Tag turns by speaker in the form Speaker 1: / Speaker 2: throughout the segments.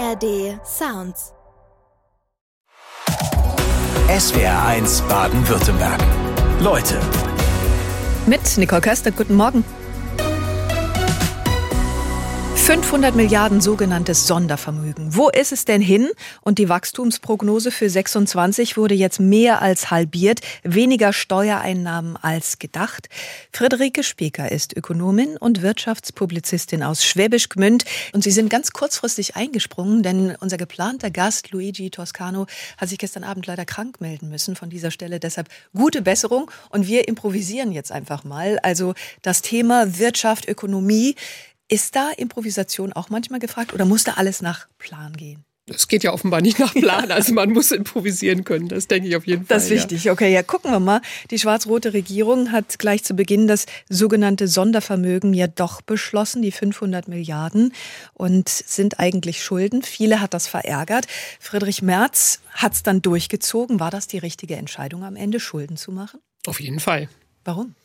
Speaker 1: ARD Sounds.
Speaker 2: SWR1 Baden-Württemberg. Leute.
Speaker 3: Mit Nicole Köster, guten Morgen. 500 Milliarden sogenanntes Sondervermögen. Wo ist es denn hin? Und die Wachstumsprognose für 26 wurde jetzt mehr als halbiert. Weniger Steuereinnahmen als gedacht. Friederike Speker ist Ökonomin und Wirtschaftspublizistin aus Schwäbisch Gmünd. Und Sie sind ganz kurzfristig eingesprungen, denn unser geplanter Gast Luigi Toscano hat sich gestern Abend leider krank melden müssen. Von dieser Stelle deshalb gute Besserung. Und wir improvisieren jetzt einfach mal. Also das Thema Wirtschaft, Ökonomie. Ist da Improvisation auch manchmal gefragt oder muss da alles nach Plan gehen?
Speaker 4: Es geht ja offenbar nicht nach Plan, also man muss improvisieren können, das denke ich auf jeden Fall.
Speaker 3: Das ist wichtig, okay, ja, gucken wir mal. Die schwarz-rote Regierung hat gleich zu Beginn das sogenannte Sondervermögen ja doch beschlossen, die 500 Milliarden und sind eigentlich Schulden. Viele hat das verärgert. Friedrich Merz hat es dann durchgezogen. War das die richtige Entscheidung am Ende, Schulden zu machen?
Speaker 4: Auf jeden Fall.
Speaker 3: Warum?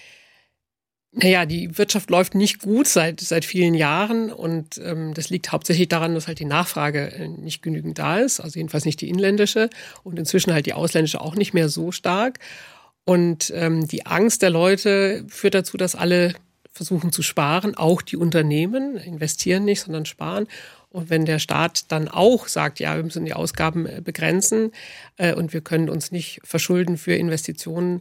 Speaker 4: Naja, die Wirtschaft läuft nicht gut seit vielen Jahren und das liegt hauptsächlich daran, dass halt die Nachfrage nicht genügend da ist, also jedenfalls nicht die inländische und inzwischen halt die ausländische auch nicht mehr so stark. Und die Angst der Leute führt dazu, dass alle versuchen zu sparen, auch die Unternehmen investieren nicht, sondern sparen. Und wenn der Staat dann auch sagt, ja, wir müssen die Ausgaben begrenzen und wir können uns nicht verschulden für Investitionen,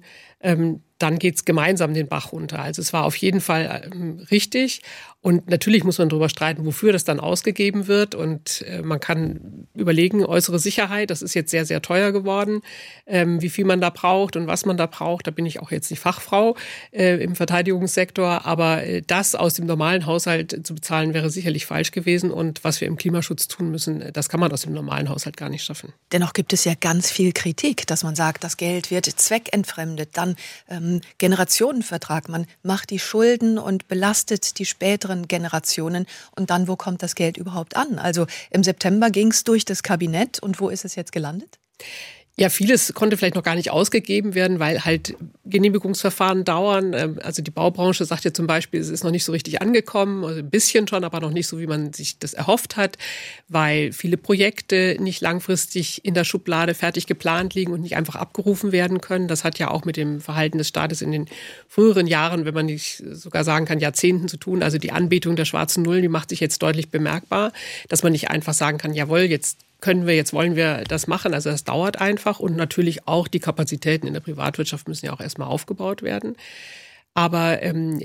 Speaker 4: dann geht's gemeinsam den Bach runter. Also es war auf jeden Fall richtig. Und natürlich muss man darüber streiten, wofür das dann ausgegeben wird. Und man kann überlegen, äußere Sicherheit, das ist jetzt sehr, sehr teuer geworden, wie viel man da braucht und was man da braucht. Da bin ich auch jetzt nicht Fachfrau im Verteidigungssektor. Aber das aus dem normalen Haushalt zu bezahlen, wäre sicherlich falsch gewesen. Und was wir im Klimaschutz tun müssen, das kann man aus dem normalen Haushalt gar nicht schaffen.
Speaker 3: Dennoch gibt es ja ganz viel Kritik, dass man sagt, das Geld wird zweckentfremdet, dann Generationenvertrag. Man macht die Schulden und belastet die späteren Generationen. Und dann, wo kommt das Geld überhaupt an? Also im September ging es durch das Kabinett. Und wo ist es jetzt gelandet?
Speaker 4: Ja, vieles konnte vielleicht noch gar nicht ausgegeben werden, weil halt Genehmigungsverfahren dauern. Also die Baubranche sagt ja zum Beispiel, es ist noch nicht so richtig angekommen, also ein bisschen schon, aber noch nicht so, wie man sich das erhofft hat, weil viele Projekte nicht langfristig in der Schublade fertig geplant liegen und nicht einfach abgerufen werden können. Das hat ja auch mit dem Verhalten des Staates in den früheren Jahren, wenn man nicht sogar sagen kann, Jahrzehnten zu tun. Also die Anbetung der schwarzen Null, die macht sich jetzt deutlich bemerkbar, dass man nicht einfach sagen kann, jawohl, jetzt wollen wir das machen. Also das dauert einfach und natürlich auch die Kapazitäten in der Privatwirtschaft müssen ja auch erstmal aufgebaut werden. Aber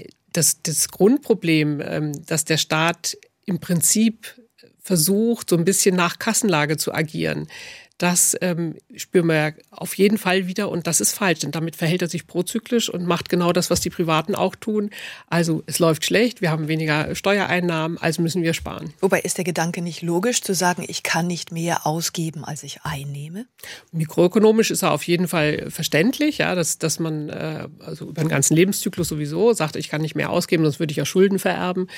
Speaker 4: das Grundproblem, dass der Staat im Prinzip versucht, so ein bisschen nach Kassenlage zu agieren, das spüren wir ja auf jeden Fall wieder und das ist falsch. Denn damit verhält er sich prozyklisch und macht genau das, was die Privaten auch tun. Also es läuft schlecht, wir haben weniger Steuereinnahmen, also müssen wir sparen.
Speaker 3: Wobei ist der Gedanke nicht logisch, zu sagen, ich kann nicht mehr ausgeben, als ich einnehme?
Speaker 4: Mikroökonomisch ist er auf jeden Fall verständlich, ja, dass man also über den ganzen Lebenszyklus sowieso sagt, ich kann nicht mehr ausgeben, sonst würde ich ja Schulden vererben.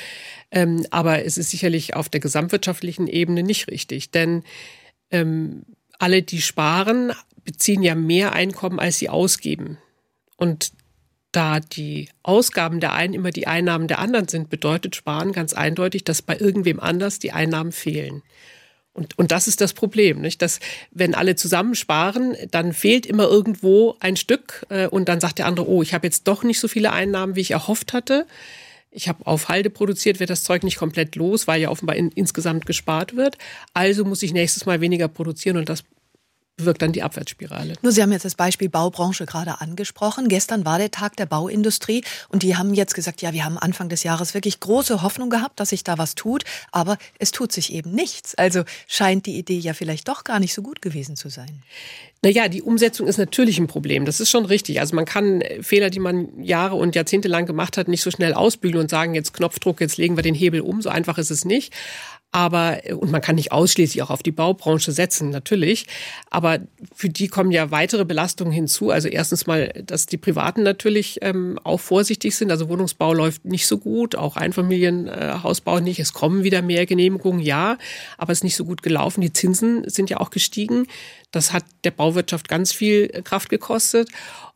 Speaker 4: Aber es ist sicherlich auf der gesamtwirtschaftlichen Ebene nicht richtig, denn alle, die sparen, beziehen ja mehr Einkommen, als sie ausgeben. Und da die Ausgaben der einen immer die Einnahmen der anderen sind, bedeutet Sparen ganz eindeutig, dass bei irgendwem anders die Einnahmen fehlen. Und das ist das Problem, nicht? Dass wenn alle zusammen sparen, dann fehlt immer irgendwo ein Stück und dann sagt der andere, oh, ich habe jetzt doch nicht so viele Einnahmen, wie ich erhofft hatte. Ich habe auf Halde produziert, wird das Zeug nicht komplett los, weil ja offenbar insgesamt gespart wird. Also muss ich nächstes Mal weniger produzieren und das bewirkt dann die Abwärtsspirale.
Speaker 3: Nur Sie haben jetzt das Beispiel Baubranche gerade angesprochen. Gestern war der Tag der Bauindustrie und die haben jetzt gesagt, ja, wir haben Anfang des Jahres wirklich große Hoffnung gehabt, dass sich da was tut, aber es tut sich eben nichts. Also scheint die Idee ja vielleicht doch gar nicht so gut gewesen zu sein.
Speaker 4: Naja, die Umsetzung ist natürlich ein Problem. Das ist schon richtig. Also man kann Fehler, die man Jahre und Jahrzehnte lang gemacht hat, nicht so schnell ausbügeln und sagen, jetzt Knopfdruck, jetzt legen wir den Hebel um. So einfach ist es nicht. Und man kann nicht ausschließlich auch auf die Baubranche setzen, natürlich. Aber für die kommen ja weitere Belastungen hinzu. Also erstens mal, dass die Privaten natürlich auch vorsichtig sind. Also Wohnungsbau läuft nicht so gut, auch Einfamilienhausbau nicht. Es kommen wieder mehr Genehmigungen, ja, aber es ist nicht so gut gelaufen. Die Zinsen sind ja auch gestiegen. Das hat der Bauwirtschaft ganz viel Kraft gekostet.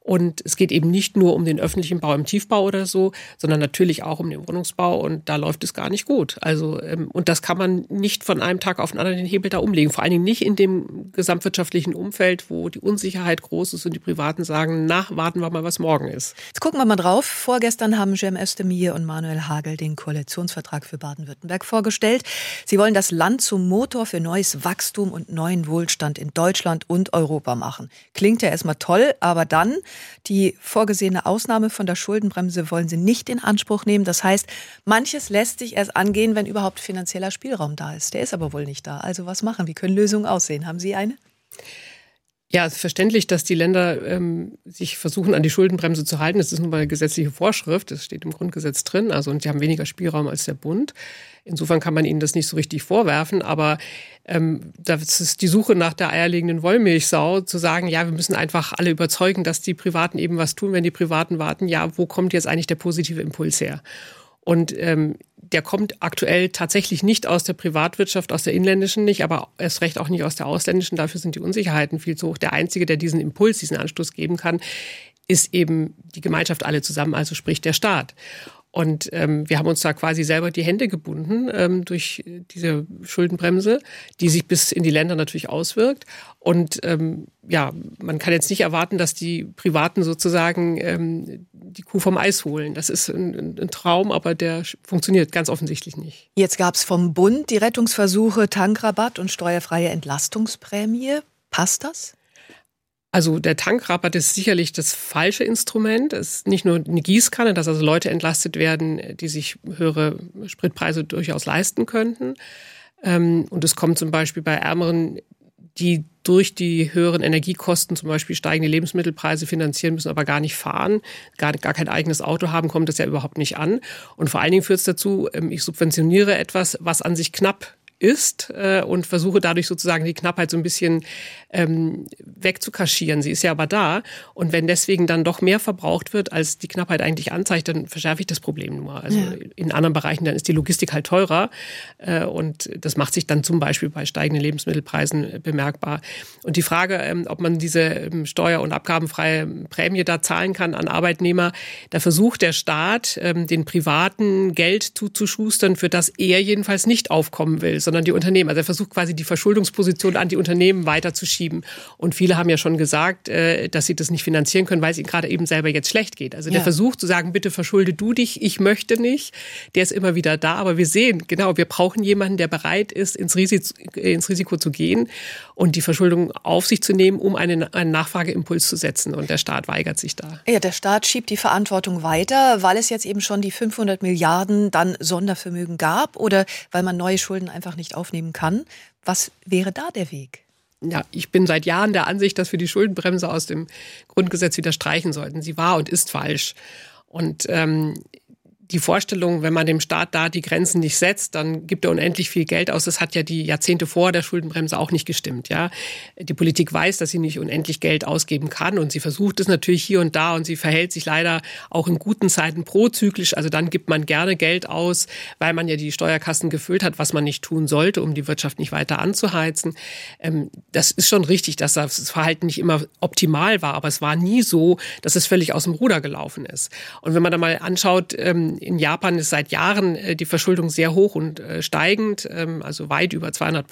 Speaker 4: Und es geht eben nicht nur um den öffentlichen Bau im Tiefbau oder so, sondern natürlich auch um den Wohnungsbau. Und da läuft es gar nicht gut. Also, und das kann man nicht von einem Tag auf den anderen den Hebel da umlegen. Vor allen Dingen nicht in dem gesamtwirtschaftlichen Umfeld, wo die Unsicherheit groß ist und die Privaten sagen, warten wir mal, was morgen ist.
Speaker 3: Jetzt gucken wir mal drauf. Vorgestern haben Cem Özdemir und Manuel Hagel den Koalitionsvertrag für Baden-Württemberg vorgestellt. Sie wollen das Land zum Motor für neues Wachstum und neuen Wohlstand in Deutschland und Europa machen. Klingt ja erstmal toll, aber dann die vorgesehene Ausnahme von der Schuldenbremse wollen sie nicht in Anspruch nehmen. Das heißt, manches lässt sich erst angehen, wenn überhaupt finanzieller Spielraum da ist. Der ist aber wohl nicht da. Also was machen? Wie können Lösungen aussehen? Haben Sie eine?
Speaker 4: Ja, es ist verständlich, dass die Länder sich versuchen, an die Schuldenbremse zu halten. Das ist nun mal eine gesetzliche Vorschrift, das steht im Grundgesetz drin. Also, und die haben weniger Spielraum als der Bund. Insofern kann man ihnen das nicht so richtig vorwerfen. Aber das ist die Suche nach der eierlegenden Wollmilchsau, zu sagen, ja, wir müssen einfach alle überzeugen, dass die Privaten eben was tun. Wenn die Privaten warten, ja, wo kommt jetzt eigentlich der positive Impuls her? Und der kommt aktuell tatsächlich nicht aus der Privatwirtschaft, aus der inländischen nicht, aber erst recht auch nicht aus der ausländischen. Dafür sind die Unsicherheiten viel zu hoch. Der Einzige, der diesen Impuls, diesen Anstoß geben kann, ist eben die Gemeinschaft alle zusammen, also sprich der Staat. Und wir haben uns da quasi selber die Hände gebunden durch diese Schuldenbremse, die sich bis in die Länder natürlich auswirkt. Und man kann jetzt nicht erwarten, dass die Privaten sozusagen die Kuh vom Eis holen. Das ist ein Traum, aber der funktioniert ganz offensichtlich nicht.
Speaker 3: Jetzt gab es vom Bund die Rettungsversuche Tankrabatt und steuerfreie Entlastungsprämie. Passt das?
Speaker 4: Also der Tankrabatt ist sicherlich das falsche Instrument. Es ist nicht nur eine Gießkanne, dass also Leute entlastet werden, die sich höhere Spritpreise durchaus leisten könnten. Und es kommt zum Beispiel bei Ärmeren, die durch die höheren Energiekosten zum Beispiel steigende Lebensmittelpreise finanzieren müssen, aber gar nicht fahren, gar kein eigenes Auto haben, kommt das ja überhaupt nicht an. Und vor allen Dingen führt es dazu, ich subventioniere etwas, was an sich knapp ist und versuche dadurch sozusagen die Knappheit so ein bisschen wegzukaschieren. Sie ist ja aber da. Und wenn deswegen dann doch mehr verbraucht wird, als die Knappheit eigentlich anzeigt, dann verschärfe ich das Problem nur. Also in anderen Bereichen, dann ist die Logistik halt teurer. Und das macht sich dann zum Beispiel bei steigenden Lebensmittelpreisen bemerkbar. Und die Frage, ob man diese steuer- und abgabenfreie Prämie da zahlen kann an Arbeitnehmer, da versucht der Staat, den Privaten Geld zuzuschustern, für das er jedenfalls nicht aufkommen will, sondern die Unternehmen. Also er versucht quasi die Verschuldungsposition an die Unternehmen weiterzuschieben. Und viele haben ja schon gesagt, dass sie das nicht finanzieren können, weil es ihnen gerade eben selber jetzt schlecht geht. Also der Versuch zu sagen, bitte verschulde du dich, ich möchte nicht, der ist immer wieder da. Aber wir sehen, genau, wir brauchen jemanden, der bereit ist, ins Risiko zu gehen und die Verschuldung auf sich zu nehmen, um einen Nachfrageimpuls zu setzen. Und der Staat weigert sich da.
Speaker 3: Ja, der Staat schiebt die Verantwortung weiter, weil es jetzt eben schon die 500 Milliarden dann Sondervermögen gab oder weil man neue Schulden einfach nicht aufnehmen kann. Was wäre da der Weg?
Speaker 4: Ja, ich bin seit Jahren der Ansicht, dass wir die Schuldenbremse aus dem Grundgesetz wieder streichen sollten. Sie war und ist falsch. Und die Vorstellung, wenn man dem Staat da die Grenzen nicht setzt, dann gibt er unendlich viel Geld aus. Das hat ja die Jahrzehnte vor der Schuldenbremse auch nicht gestimmt. Ja, die Politik weiß, dass sie nicht unendlich Geld ausgeben kann und sie versucht es natürlich hier und da und sie verhält sich leider auch in guten Zeiten prozyklisch. Also dann gibt man gerne Geld aus, weil man ja die Steuerkassen gefüllt hat, was man nicht tun sollte, um die Wirtschaft nicht weiter anzuheizen. Das ist schon richtig, dass das Verhalten nicht immer optimal war, aber es war nie so, dass es völlig aus dem Ruder gelaufen ist. Und wenn man da mal anschaut, in Japan ist seit Jahren die Verschuldung sehr hoch und steigend, also weit über 200%,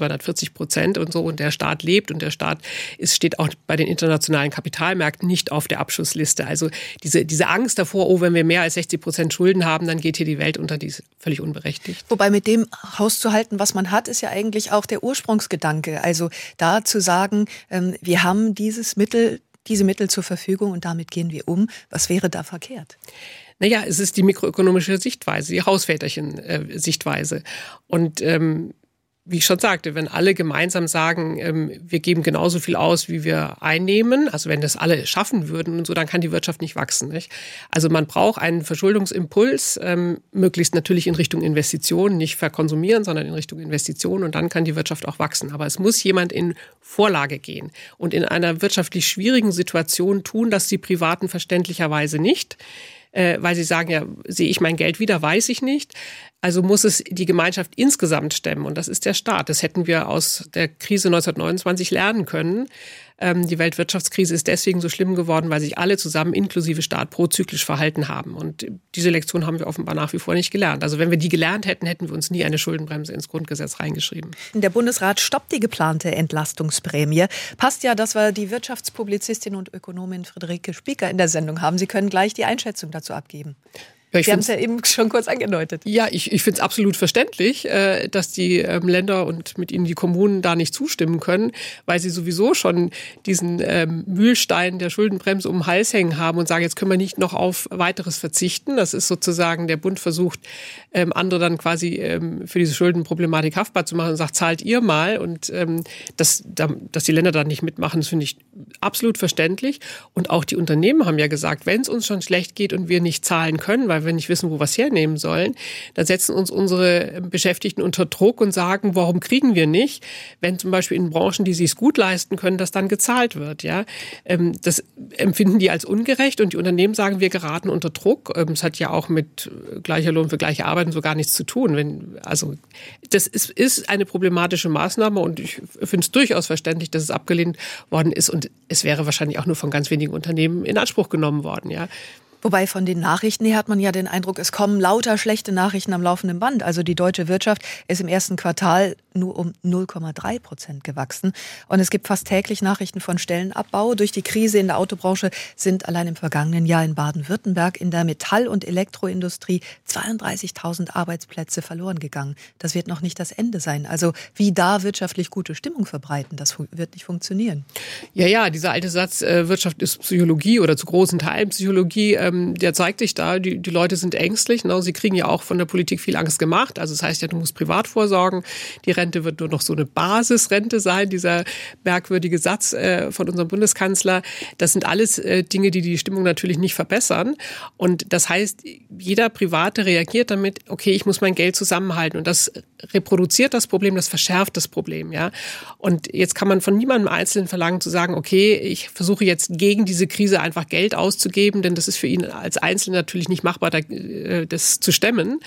Speaker 4: 240% und so. Und der Staat lebt und der Staat steht auch bei den internationalen Kapitalmärkten nicht auf der Abschussliste. Also diese Angst davor, wenn wir mehr als 60% Schulden haben, dann geht hier die Welt unter, die ist völlig unberechtigt.
Speaker 3: Wobei mit dem Haus zu halten, was man hat, ist ja eigentlich auch der Ursprungsgedanke. Also da zu sagen, wir haben diese Mittel zur Verfügung und damit gehen wir um. Was wäre da verkehrt?
Speaker 4: Naja, es ist die mikroökonomische Sichtweise, die Hausväterchen-Sichtweise. Und wie ich schon sagte, wenn alle gemeinsam sagen, wir geben genauso viel aus, wie wir einnehmen, also wenn das alle schaffen würden und so, dann kann die Wirtschaft nicht wachsen. Nicht? Also man braucht einen Verschuldungsimpuls, möglichst natürlich in Richtung Investitionen, nicht verkonsumieren, sondern in Richtung Investitionen und dann kann die Wirtschaft auch wachsen. Aber es muss jemand in Vorlage gehen und in einer wirtschaftlich schwierigen Situation tun, das die Privaten verständlicherweise nicht. Weil sie sagen, ja, sehe ich mein Geld wieder, weiß ich nicht. Also muss es die Gemeinschaft insgesamt stemmen und das ist der Staat. Das hätten wir aus der Krise 1929 lernen können. Die Weltwirtschaftskrise ist deswegen so schlimm geworden, weil sich alle zusammen, inklusive Staat, prozyklisch verhalten haben. Und diese Lektion haben wir offenbar nach wie vor nicht gelernt. Also wenn wir die gelernt hätten, hätten wir uns nie eine Schuldenbremse ins Grundgesetz reingeschrieben.
Speaker 3: Der Bundesrat stoppt die geplante Entlastungsprämie. Passt ja, dass wir die Wirtschaftspublizistin und Ökonomin Friederike Spieker in der Sendung haben. Sie können gleich die Einschätzung dazu abgeben. Sie haben es ja eben schon kurz angedeutet.
Speaker 4: Ja, ich finde es absolut verständlich, dass die Länder und mit ihnen die Kommunen da nicht zustimmen können, weil sie sowieso schon diesen Mühlstein der Schuldenbremse um den Hals hängen haben und sagen, jetzt können wir nicht noch auf weiteres verzichten. Das ist sozusagen, der Bund versucht, andere dann quasi für diese Schuldenproblematik haftbar zu machen und sagt, zahlt ihr mal. Und dass die Länder da nicht mitmachen, das finde ich absolut verständlich. Und auch die Unternehmen haben ja gesagt, wenn es uns schon schlecht geht und wir nicht zahlen können, weil wir nicht wissen, wo wir es hernehmen sollen, dann setzen uns unsere Beschäftigten unter Druck und sagen, warum kriegen wir nicht, wenn zum Beispiel in Branchen, die sich es gut leisten können, das dann gezahlt wird. Ja, das empfinden die als ungerecht und die Unternehmen sagen, wir geraten unter Druck. Es hat ja auch mit gleicher Lohn für gleiche Arbeit so gar nichts zu tun. Das ist eine problematische Maßnahme und ich finde es durchaus verständlich, dass es abgelehnt worden ist und es wäre wahrscheinlich auch nur von ganz wenigen Unternehmen in Anspruch genommen worden. Ja.
Speaker 3: Wobei von den Nachrichten her hat man ja den Eindruck, es kommen lauter schlechte Nachrichten am laufenden Band. Also die deutsche Wirtschaft ist im ersten Quartal nur um 0,3% gewachsen. Und es gibt fast täglich Nachrichten von Stellenabbau. Durch die Krise in der Autobranche sind allein im vergangenen Jahr in Baden-Württemberg in der Metall- und Elektroindustrie 32.000 Arbeitsplätze verloren gegangen. Das wird noch nicht das Ende sein. Also wie da wirtschaftlich gute Stimmung verbreiten, das wird nicht funktionieren.
Speaker 4: Ja, dieser alte Satz, Wirtschaft ist Psychologie oder zu großen Teilen Psychologie, der zeigt sich da, die Leute sind ängstlich. Ne? Sie kriegen ja auch von der Politik viel Angst gemacht. Also das heißt ja, du musst privat vorsorgen. Die Rente wird nur noch so eine Basisrente sein, dieser merkwürdige Satz von unserem Bundeskanzler. Das sind alles Dinge, die die Stimmung natürlich nicht verbessern. Und das heißt, jeder Private reagiert damit, okay, ich muss mein Geld zusammenhalten. Und das reproduziert das Problem, das verschärft das Problem. Ja? Und jetzt kann man von niemandem Einzelnen verlangen zu sagen, okay, ich versuche jetzt gegen diese Krise einfach Geld auszugeben, denn das ist für ihn als Einzelner natürlich nicht machbar, das zu stemmen.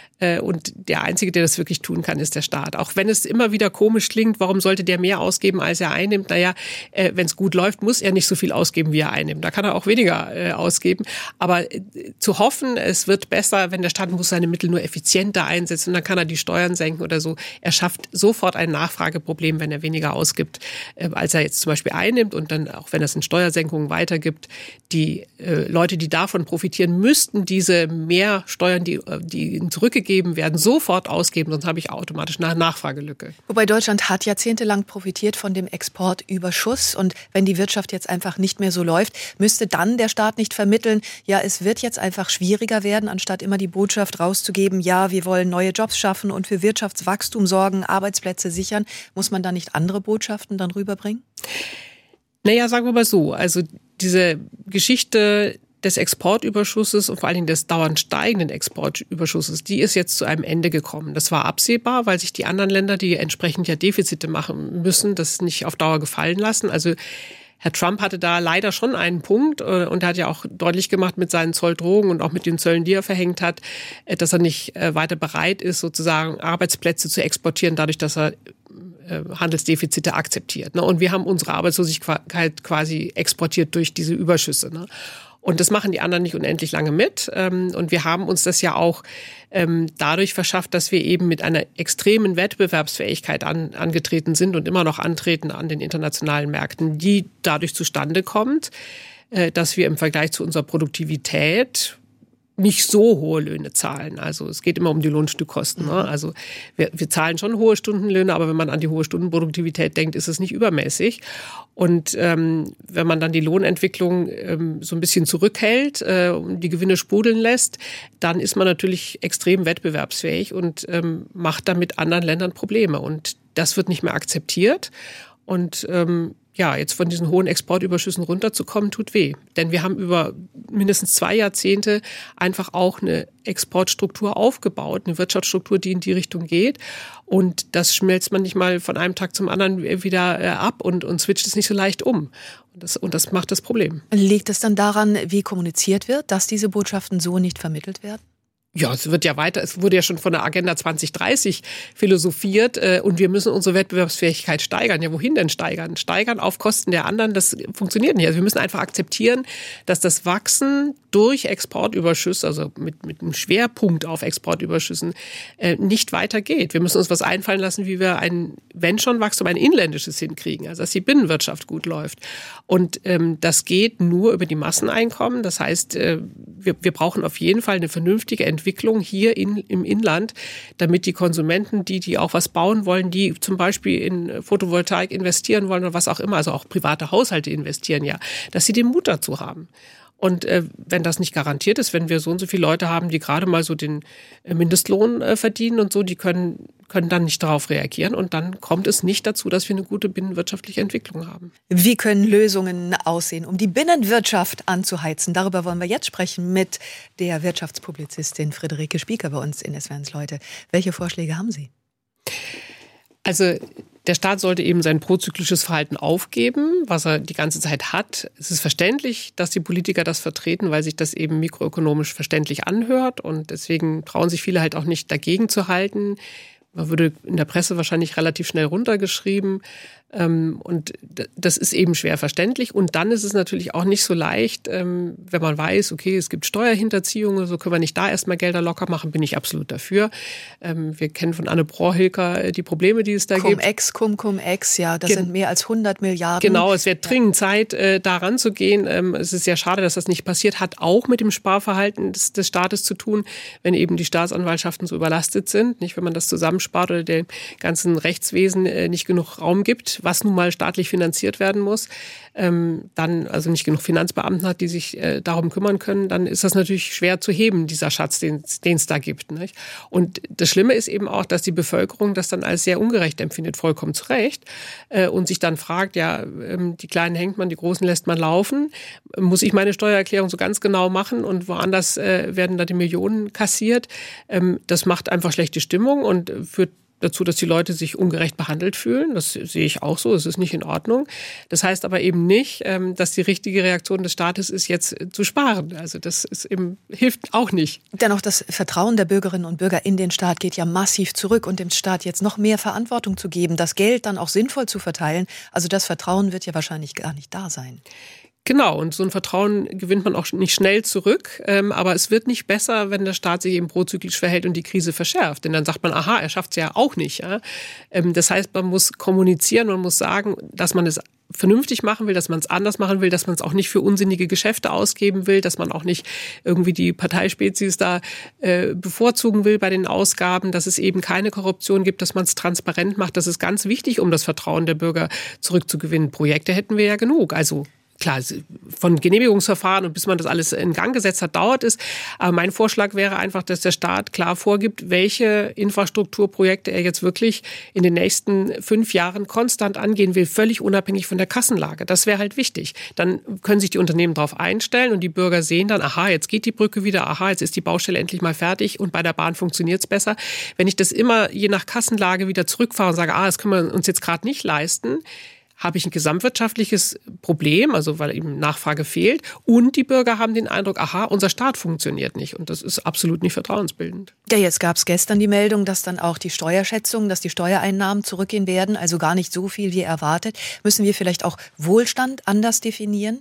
Speaker 4: Und der Einzige, der das wirklich tun kann, ist der Staat. Auch wenn es immer wieder komisch klingt, warum sollte der mehr ausgeben, als er einnimmt? Naja, wenn es gut läuft, muss er nicht so viel ausgeben, wie er einnimmt. Da kann er auch weniger ausgeben. Aber zu hoffen, es wird besser, wenn der Staat muss seine Mittel nur effizienter einsetzen und dann kann er die Steuern senken oder so. Er schafft sofort ein Nachfrageproblem, wenn er weniger ausgibt, als er jetzt zum Beispiel einnimmt. Und dann, auch wenn er es in Steuersenkungen weitergibt, die Leute, die davon profitieren, müssten diese mehr Steuern, die ihnen zurückgegeben werden, sofort ausgeben, sonst habe ich automatisch eine Nachfragelücke.
Speaker 3: Wobei Deutschland hat jahrzehntelang profitiert von dem Exportüberschuss und wenn die Wirtschaft jetzt einfach nicht mehr so läuft, müsste dann der Staat nicht vermitteln, ja, es wird jetzt einfach schwieriger werden, anstatt immer die Botschaft rauszugeben, ja, wir wollen neue Jobs schaffen und für Wirtschaftswachstum sorgen, Arbeitsplätze sichern. Muss man da nicht andere Botschaften dann rüberbringen?
Speaker 4: Naja, sagen wir mal so, also diese Geschichte des Exportüberschusses und vor allen Dingen des dauernd steigenden Exportüberschusses, die ist jetzt zu einem Ende gekommen. Das war absehbar, weil sich die anderen Länder, die entsprechend ja Defizite machen müssen, das nicht auf Dauer gefallen lassen. Also Herr Trump hatte da leider schon einen Punkt und er hat ja auch deutlich gemacht mit seinen Zolldrohungen und auch mit den Zöllen, die er verhängt hat, dass er nicht weiter bereit ist, sozusagen Arbeitsplätze zu exportieren, dadurch, dass er Handelsdefizite akzeptiert. Und wir haben unsere Arbeitslosigkeit quasi exportiert durch diese Überschüsse. Und das machen die anderen nicht unendlich lange mit. Und wir haben uns das ja auch dadurch verschafft, dass wir eben mit einer extremen Wettbewerbsfähigkeit angetreten sind und immer noch antreten an den internationalen Märkten, die dadurch zustande kommt, dass wir im Vergleich zu unserer Produktivität nicht so hohe Löhne zahlen. Also es geht immer um die Lohnstückkosten. Ne? Also wir zahlen schon hohe Stundenlöhne, aber wenn man an die hohe Stundenproduktivität denkt, ist es nicht übermäßig. Und wenn man dann die Lohnentwicklung so ein bisschen zurückhält und die Gewinne sprudeln lässt, dann ist man natürlich extrem wettbewerbsfähig und macht damit anderen Ländern Probleme. Und das wird nicht mehr akzeptiert. Und jetzt von diesen hohen Exportüberschüssen runterzukommen, tut weh. Denn wir haben über mindestens 2 Jahrzehnte einfach auch eine Exportstruktur aufgebaut, eine Wirtschaftsstruktur, die in die Richtung geht. Und das schmelzt man nicht mal von einem Tag zum anderen wieder ab und switcht es nicht so leicht um. Und das macht das Problem.
Speaker 3: Liegt es dann daran, wie kommuniziert wird, dass diese Botschaften so nicht vermittelt werden?
Speaker 4: Ja, es wurde ja schon von der Agenda 2030 philosophiert und wir müssen unsere Wettbewerbsfähigkeit steigern. Ja, wohin denn steigern? Steigern auf Kosten der anderen, das funktioniert nicht. Also wir müssen einfach akzeptieren, dass das Wachsen durch Exportüberschüsse, also mit einem Schwerpunkt auf Exportüberschüssen, nicht weitergeht. Wir müssen uns was einfallen lassen, wie wir wenn schon Wachstum, ein inländisches hinkriegen, also dass die Binnenwirtschaft gut läuft. Und das geht nur über die Masseneinkommen. Das heißt, wir brauchen auf jeden Fall eine vernünftige Entwicklung hier im Inland, damit die Konsumenten, die auch was bauen wollen, die zum Beispiel in Photovoltaik investieren wollen oder was auch immer, also auch private Haushalte investieren ja, dass sie den Mut dazu haben. Und wenn das nicht garantiert ist, wenn wir so und so viele Leute haben, die gerade mal so den Mindestlohn verdienen und so, die können dann nicht darauf reagieren. Und dann kommt es nicht dazu, dass wir eine gute binnenwirtschaftliche Entwicklung haben.
Speaker 3: Wie können Lösungen aussehen, um die Binnenwirtschaft anzuheizen? Darüber wollen wir jetzt sprechen mit der Wirtschaftspublizistin Friederike Spieker bei uns in SWR1 Leute. Welche Vorschläge haben Sie?
Speaker 4: Also der Staat sollte eben sein prozyklisches Verhalten aufgeben, was er die ganze Zeit hat. Es ist verständlich, dass die Politiker das vertreten, weil sich das eben mikroökonomisch verständlich anhört. Und deswegen trauen sich viele halt auch nicht dagegen zu halten. Man würde in der Presse wahrscheinlich relativ schnell runtergeschrieben. Und das ist eben schwer verständlich. Und dann ist es natürlich auch nicht so leicht, wenn man weiß, okay, es gibt Steuerhinterziehungen, so können wir nicht da erstmal Gelder locker machen, bin ich absolut dafür. Wir kennen von Anne Brohr-Hilker die Probleme, die es da gibt.
Speaker 3: Cum-Ex, ja, das sind mehr als 100 Milliarden.
Speaker 4: Genau, es wäre dringend Zeit, da ranzugehen. Es ist sehr schade, dass das nicht passiert, hat auch mit dem Sparverhalten des Staates zu tun, wenn eben die Staatsanwaltschaften so überlastet sind, nicht, wenn man das zusammenspart oder dem ganzen Rechtswesen nicht genug Raum gibt, was nun mal staatlich finanziert werden muss, dann also nicht genug Finanzbeamten hat, die sich darum kümmern können, dann ist das natürlich schwer zu heben, dieser Schatz, den es da gibt. Nicht? Und das Schlimme ist eben auch, dass die Bevölkerung das dann als sehr ungerecht empfindet, vollkommen zu Recht, und sich dann fragt, ja, die Kleinen hängt man, die Großen lässt man laufen, muss ich meine Steuererklärung so ganz genau machen und woanders werden da die Millionen kassiert. Das macht einfach schlechte Stimmung und führt dazu, dass die Leute sich ungerecht behandelt fühlen. Das sehe ich auch so. Es ist nicht in Ordnung. Das heißt aber eben nicht, dass die richtige Reaktion des Staates ist, jetzt zu sparen. Also das ist eben, hilft auch nicht.
Speaker 3: Dennoch, das Vertrauen der Bürgerinnen und Bürger in den Staat geht ja massiv zurück und dem Staat jetzt noch mehr Verantwortung zu geben, das Geld dann auch sinnvoll zu verteilen. Also das Vertrauen wird ja wahrscheinlich gar nicht da sein.
Speaker 4: Genau, und so ein Vertrauen gewinnt man auch nicht schnell zurück, aber es wird nicht besser, wenn der Staat sich eben prozyklisch verhält und die Krise verschärft, denn dann sagt man, aha, er schafft es ja auch nicht. Ja? Das heißt, man muss kommunizieren, man muss sagen, dass man es vernünftig machen will, dass man es anders machen will, dass man es auch nicht für unsinnige Geschäfte ausgeben will, dass man auch nicht irgendwie die Parteispezies da bevorzugen will bei den Ausgaben, dass es eben keine Korruption gibt, dass man es transparent macht. Das ist ganz wichtig, um das Vertrauen der Bürger zurückzugewinnen. Projekte hätten wir ja genug, also klar, von Genehmigungsverfahren und bis man das alles in Gang gesetzt hat, dauert es. Aber mein Vorschlag wäre einfach, dass der Staat klar vorgibt, welche Infrastrukturprojekte er jetzt wirklich in den nächsten 5 Jahren konstant angehen will, völlig unabhängig von der Kassenlage. Das wäre halt wichtig. Dann können sich die Unternehmen darauf einstellen und die Bürger sehen dann, aha, jetzt geht die Brücke wieder, aha, jetzt ist die Baustelle endlich mal fertig und bei der Bahn funktioniert es besser. Wenn ich das immer je nach Kassenlage wieder zurückfahre und sage, das können wir uns jetzt gerade nicht leisten, habe ich ein gesamtwirtschaftliches Problem, also weil eben Nachfrage fehlt. Und die Bürger haben den Eindruck, aha, unser Staat funktioniert nicht. Und das ist absolut nicht vertrauensbildend.
Speaker 3: Ja, jetzt gab es gestern die Meldung, dass dann auch die Steuerschätzungen, dass die Steuereinnahmen zurückgehen werden, also gar nicht so viel wie erwartet. Müssen wir vielleicht auch Wohlstand anders definieren?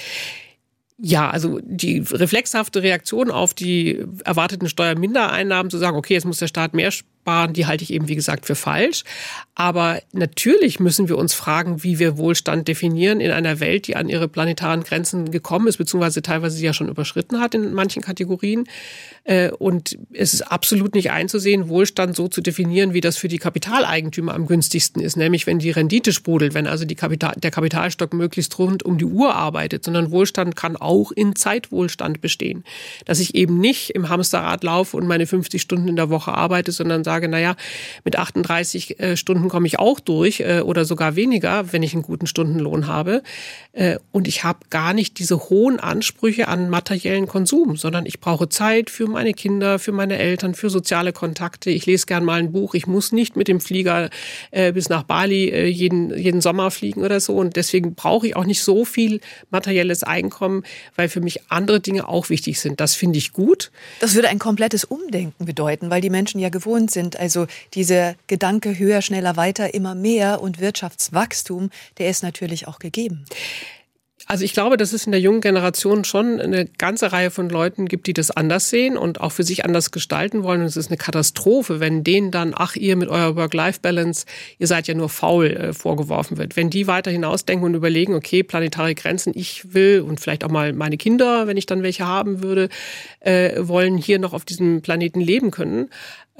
Speaker 4: Ja, also die reflexhafte Reaktion auf die erwarteten Steuermindereinnahmen, zu sagen, okay, jetzt muss der Staat mehr sparen, die halte ich eben, wie gesagt, für falsch. Aber natürlich müssen wir uns fragen, wie wir Wohlstand definieren in einer Welt, die an ihre planetaren Grenzen gekommen ist, beziehungsweise teilweise sie ja schon überschritten hat in manchen Kategorien. Und es ist absolut nicht einzusehen, Wohlstand so zu definieren, wie das für die Kapitaleigentümer am günstigsten ist, nämlich wenn die Rendite sprudelt, wenn also der Kapitalstock möglichst rund um die Uhr arbeitet, sondern Wohlstand kann auch in Zeitwohlstand bestehen. Dass ich eben nicht im Hamsterrad laufe und meine 50 Stunden in der Woche arbeite, sondern sage, sage, naja, mit 38 Stunden komme ich auch durch oder sogar weniger, wenn ich einen guten Stundenlohn habe. Und ich habe gar nicht diese hohen Ansprüche an materiellen Konsum, sondern ich brauche Zeit für meine Kinder, für meine Eltern, für soziale Kontakte. Ich lese gern mal ein Buch. Ich muss nicht mit dem Flieger bis nach Bali jeden Sommer fliegen oder so. Und deswegen brauche ich auch nicht so viel materielles Einkommen, weil für mich andere Dinge auch wichtig sind. Das finde ich gut.
Speaker 3: Das würde ein komplettes Umdenken bedeuten, weil die Menschen ja gewohnt sind. Also dieser Gedanke höher, schneller, weiter, immer mehr und Wirtschaftswachstum, der ist natürlich auch gegeben.
Speaker 4: Also ich glaube, dass es in der jungen Generation schon eine ganze Reihe von Leuten gibt, die das anders sehen und auch für sich anders gestalten wollen. Und es ist eine Katastrophe, wenn denen dann, ach, ihr mit eurer Work-Life-Balance, ihr seid ja nur faul, vorgeworfen wird. Wenn die weiter hinausdenken und überlegen, okay, planetare Grenzen, ich will und vielleicht auch mal meine Kinder, wenn ich dann welche haben würde, wollen hier noch auf diesem Planeten leben können.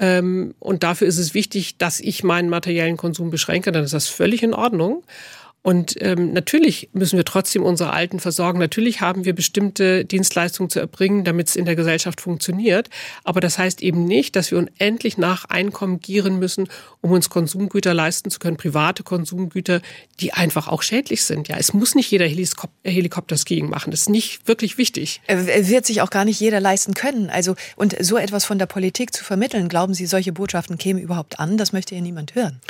Speaker 4: Und dafür ist es wichtig, dass ich meinen materiellen Konsum beschränke, dann ist das völlig in Ordnung. Und natürlich müssen wir trotzdem unsere Alten versorgen. Natürlich haben wir bestimmte Dienstleistungen zu erbringen, damit es in der Gesellschaft funktioniert. Aber das heißt eben nicht, dass wir unendlich nach Einkommen gieren müssen, um uns Konsumgüter leisten zu können, private Konsumgüter, die einfach auch schädlich sind. Ja, es muss nicht jeder Helikopterskiing machen. Das ist nicht wirklich wichtig.
Speaker 3: Wird sich auch gar nicht jeder leisten können. Also, und so etwas von der Politik zu vermitteln, glauben Sie, solche Botschaften kämen überhaupt an? Das möchte ja niemand hören.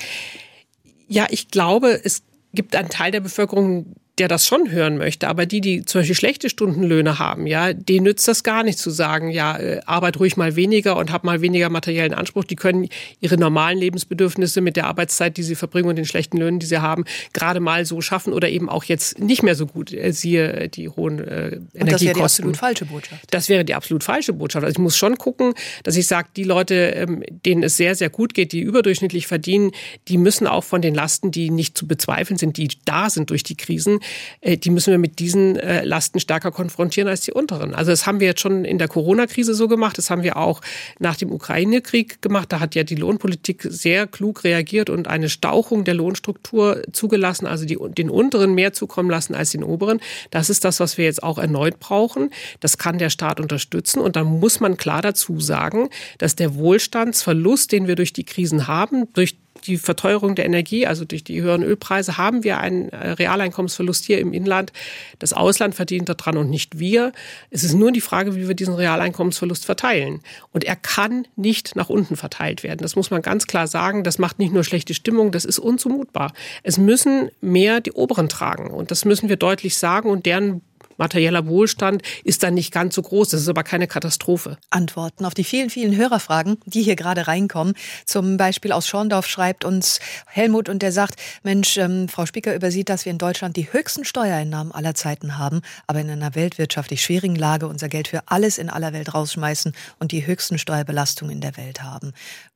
Speaker 4: Ja, ich glaube, es gibt einen Teil der Bevölkerung, der das schon hören möchte, aber die zum Beispiel schlechte Stundenlöhne haben, ja, denen nützt das gar nicht zu sagen, ja, arbeit ruhig mal weniger und hab mal weniger materiellen Anspruch. Die können ihre normalen Lebensbedürfnisse mit der Arbeitszeit, die sie verbringen und den schlechten Löhnen, die sie haben, gerade mal so schaffen oder eben auch jetzt nicht mehr so gut, siehe die hohen Energiekosten.
Speaker 3: Und das wäre die absolut falsche Botschaft.
Speaker 4: Das wäre die absolut falsche Botschaft. Also ich muss schon gucken, dass ich sage, die Leute, denen es sehr, sehr gut geht, die überdurchschnittlich verdienen, die müssen auch von den Lasten, die nicht zu bezweifeln sind, die da sind durch die Krisen, die müssen wir mit diesen Lasten stärker konfrontieren als die unteren. Also das haben wir jetzt schon in der Corona-Krise so gemacht, das haben wir auch nach dem Ukraine-Krieg gemacht. Da hat ja die Lohnpolitik sehr klug reagiert und eine Stauchung der Lohnstruktur zugelassen, also den unteren mehr zukommen lassen als den oberen. Das ist das, was wir jetzt auch erneut brauchen. Das kann der Staat unterstützen und dann muss man klar dazu sagen, dass der Wohlstandsverlust, den wir durch die Krisen haben, durch die Verteuerung der Energie, also durch die höheren Ölpreise, haben wir einen Realeinkommensverlust hier im Inland. Das Ausland verdient daran und nicht wir. Es ist nur die Frage, wie wir diesen Realeinkommensverlust verteilen. Und er kann nicht nach unten verteilt werden. Das muss man ganz klar sagen. Das macht nicht nur schlechte Stimmung, das ist unzumutbar. Es müssen mehr die Oberen tragen. Und das müssen wir deutlich sagen. Und deren materieller Wohlstand ist dann nicht ganz so groß. Das ist aber keine Katastrophe.
Speaker 3: Antworten auf die vielen, vielen Hörerfragen, die hier gerade reinkommen. Zum Beispiel aus Schorndorf schreibt uns Helmut und der sagt, Mensch, Frau Spieker übersieht, dass wir in Deutschland die höchsten Steuereinnahmen aller Zeiten haben, aber in einer weltwirtschaftlich schwierigen Lage unser Geld für alles in aller Welt rausschmeißen und die höchsten Steuerbelastungen in der Welt haben.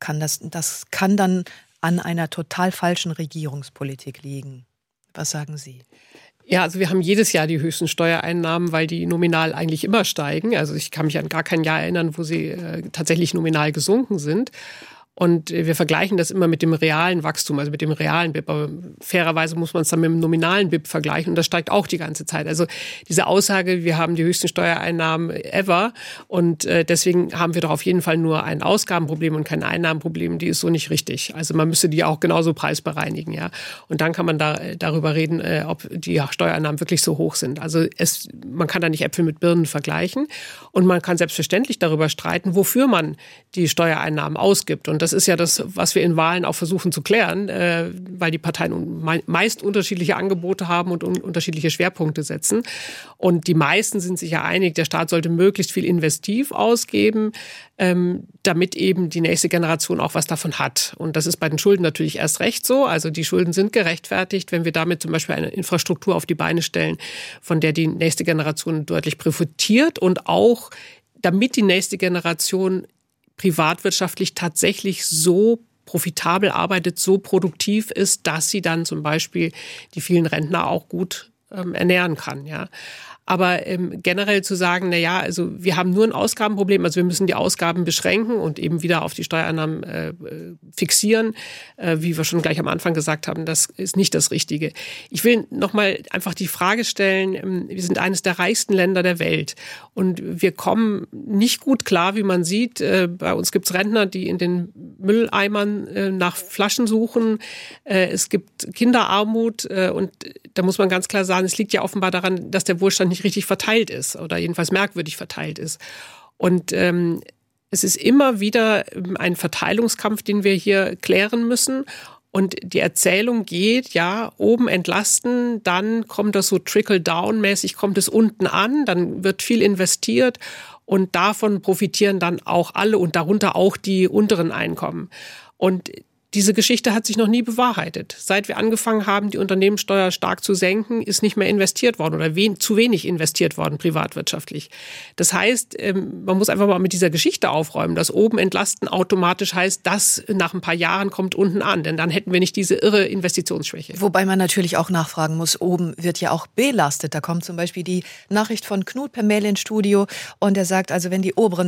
Speaker 3: Das kann dann an einer total falschen Regierungspolitik liegen. Was sagen Sie?
Speaker 4: Ja, also wir haben jedes Jahr die höchsten Steuereinnahmen, weil die nominal eigentlich immer steigen. Also ich kann mich an gar kein Jahr erinnern, wo sie tatsächlich nominal gesunken sind. Und wir vergleichen das immer mit dem realen Wachstum, also mit dem realen BIP. Aber fairerweise muss man es dann mit dem nominalen BIP vergleichen und das steigt auch die ganze Zeit. Also diese Aussage, wir haben die höchsten Steuereinnahmen ever und deswegen haben wir doch auf jeden Fall nur ein Ausgabenproblem und kein Einnahmenproblem, die ist so nicht richtig. Also man müsste die auch genauso preisbereinigen, ja. Und dann kann man darüber reden, ob die Steuereinnahmen wirklich so hoch sind. Also man kann da nicht Äpfel mit Birnen vergleichen und man kann selbstverständlich darüber streiten, wofür man die Steuereinnahmen ausgibt. Und das ist ja das, was wir in Wahlen auch versuchen zu klären, weil die Parteien meist unterschiedliche Angebote haben und unterschiedliche Schwerpunkte setzen. Und die meisten sind sich ja einig, der Staat sollte möglichst viel investiv ausgeben, damit eben die nächste Generation auch was davon hat. Und das ist bei den Schulden natürlich erst recht so. Also die Schulden sind gerechtfertigt, wenn wir damit zum Beispiel eine Infrastruktur auf die Beine stellen, von der die nächste Generation deutlich profitiert und auch damit die nächste Generation privatwirtschaftlich tatsächlich so profitabel arbeitet, so produktiv ist, dass sie dann zum Beispiel die vielen Rentner auch gut ernähren kann. Ja. Aber generell zu sagen, also wir haben nur ein Ausgabenproblem, also wir müssen die Ausgaben beschränken und eben wieder auf die Steuereinnahmen fixieren, wie wir schon gleich am Anfang gesagt haben, das ist nicht das Richtige. Ich will nochmal einfach die Frage stellen, wir sind eines der reichsten Länder der Welt und wir kommen nicht gut klar, wie man sieht. Bei uns gibt es Rentner, die in den Mülleimern nach Flaschen suchen. Es gibt Kinderarmut und da muss man ganz klar sagen, es liegt ja offenbar daran, dass der Wohlstand nicht richtig verteilt ist oder jedenfalls merkwürdig verteilt ist. Und es ist immer wieder ein Verteilungskampf, den wir hier klären müssen. Und die Erzählung geht, oben entlasten, dann kommt das so trickle-down-mäßig, kommt es unten an, dann wird viel investiert und davon profitieren dann auch alle und darunter auch die unteren Einkommen. Und diese Geschichte hat sich noch nie bewahrheitet. Seit wir angefangen haben, die Unternehmenssteuer stark zu senken, ist nicht mehr investiert worden oder zu wenig investiert worden privatwirtschaftlich. Das heißt, man muss einfach mal mit dieser Geschichte aufräumen, dass oben entlasten automatisch heißt, das nach ein paar Jahren kommt unten an, denn dann hätten wir nicht diese irre Investitionsschwäche.
Speaker 3: Wobei man natürlich auch nachfragen muss, oben wird ja auch belastet. Da kommt zum Beispiel die Nachricht von Knut per Mail ins Studio und er sagt, also wenn die oberen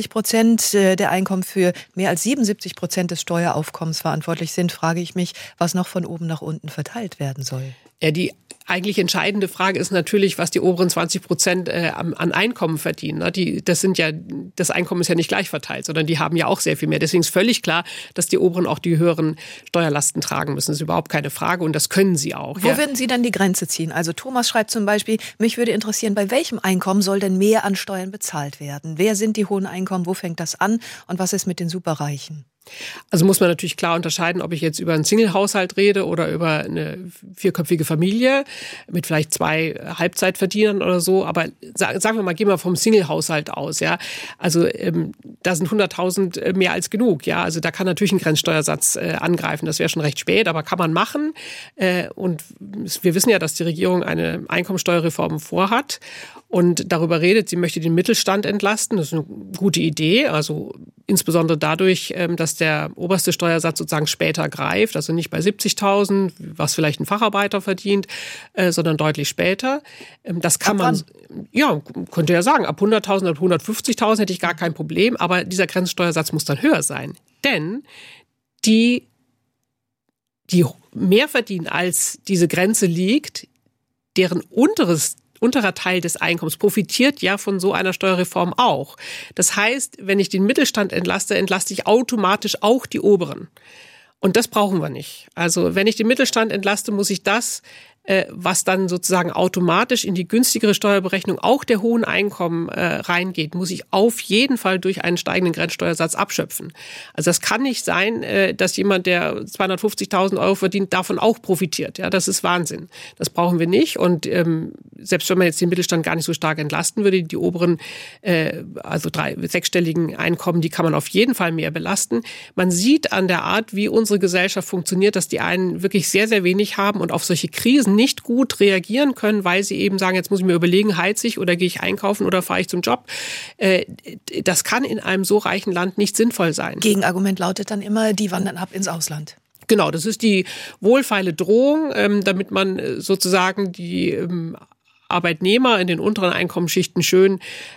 Speaker 3: 20% der Einkommen für mehr als 77% des Steueraufkommens verantwortlich sind, frage ich mich, was noch von oben nach unten verteilt werden soll.
Speaker 4: Ja, die eigentlich entscheidende Frage ist natürlich, was die oberen 20% an Einkommen verdienen. Das Einkommen ist ja nicht gleich verteilt, sondern die haben ja auch sehr viel mehr. Deswegen ist völlig klar, dass die Oberen auch die höheren Steuerlasten tragen müssen. Das ist überhaupt keine Frage und das können sie auch.
Speaker 3: Wo würden Sie dann die Grenze ziehen? Also Thomas schreibt zum Beispiel, mich würde interessieren, bei welchem Einkommen soll denn mehr an Steuern bezahlt werden? Wer sind die hohen Einkommen? Wo fängt das an? Und was ist mit den Superreichen?
Speaker 4: Also muss man natürlich klar unterscheiden, ob ich jetzt über einen Single-Haushalt rede oder über eine 4-köpfige Familie mit vielleicht 2 Halbzeitverdienern oder so. Aber sagen wir mal, gehen wir vom Single-Haushalt aus. Ja, also da sind 100.000 mehr als genug. Ja, also da kann natürlich ein Grenzsteuersatz angreifen. Das wäre schon recht spät, aber kann man machen. Und wir wissen ja, dass die Regierung eine Einkommensteuerreform vorhat und darüber redet, sie möchte den Mittelstand entlasten. Das ist eine gute Idee. Also insbesondere dadurch, dass der oberste Steuersatz sozusagen später greift, also nicht bei 70.000, was vielleicht ein Facharbeiter verdient, sondern deutlich später. Das kann man, könnte ja sagen, ab 100.000, ab 150.000 hätte ich gar kein Problem, aber dieser Grenzsteuersatz muss dann höher sein. Denn die mehr verdienen, als diese Grenze liegt, deren unterer Teil des Einkommens profitiert ja von so einer Steuerreform auch. Das heißt, wenn ich den Mittelstand entlaste, entlaste ich automatisch auch die Oberen. Und das brauchen wir nicht. Also wenn ich den Mittelstand entlaste, muss ich das, was dann sozusagen automatisch in die günstigere Steuerberechnung auch der hohen Einkommen reingeht, muss ich auf jeden Fall durch einen steigenden Grenzsteuersatz abschöpfen. Also das kann nicht sein, dass jemand, der 250.000 Euro verdient, davon auch profitiert. Ja, das ist Wahnsinn. Das brauchen wir nicht. Und selbst wenn man jetzt den Mittelstand gar nicht so stark entlasten würde, die oberen, also 6-stelligen Einkommen, die kann man auf jeden Fall mehr belasten. Man sieht an der Art, wie unsere Gesellschaft funktioniert, dass die einen wirklich sehr, sehr wenig haben und auf solche Krisen nicht gut reagieren können, weil sie eben sagen, jetzt muss ich mir überlegen, heize ich oder gehe ich einkaufen oder fahre ich zum Job. Das kann in einem so reichen Land nicht sinnvoll sein.
Speaker 3: Gegenargument lautet dann immer, die wandern ab ins Ausland.
Speaker 4: Genau, das ist die wohlfeile Drohung, damit man sozusagen die Arbeitnehmer in den unteren Einkommensschichten schön